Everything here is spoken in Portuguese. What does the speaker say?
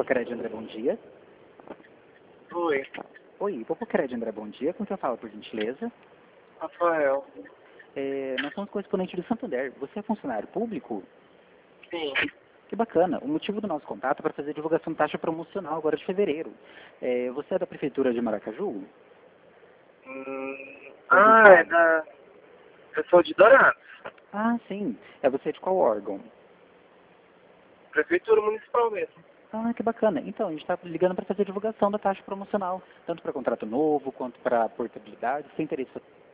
Popocared André, bom dia. Oi, Oi, Popocared André, bom dia. Com quem eu falo, por gentileza? Rafael. Nós somos correspondentes do Santander. Você é funcionário público? Sim. Que bacana. O motivo do nosso contato é para fazer divulgação de taxa promocional agora de fevereiro. Você é da Prefeitura de Maracaju? É da... Eu sou de Dourados. Ah, sim. Você é de qual órgão? Prefeitura Municipal mesmo. Ah, que bacana. Então, a gente está ligando para fazer divulgação da taxa promocional, tanto para contrato novo quanto para portabilidade. Você tem interesse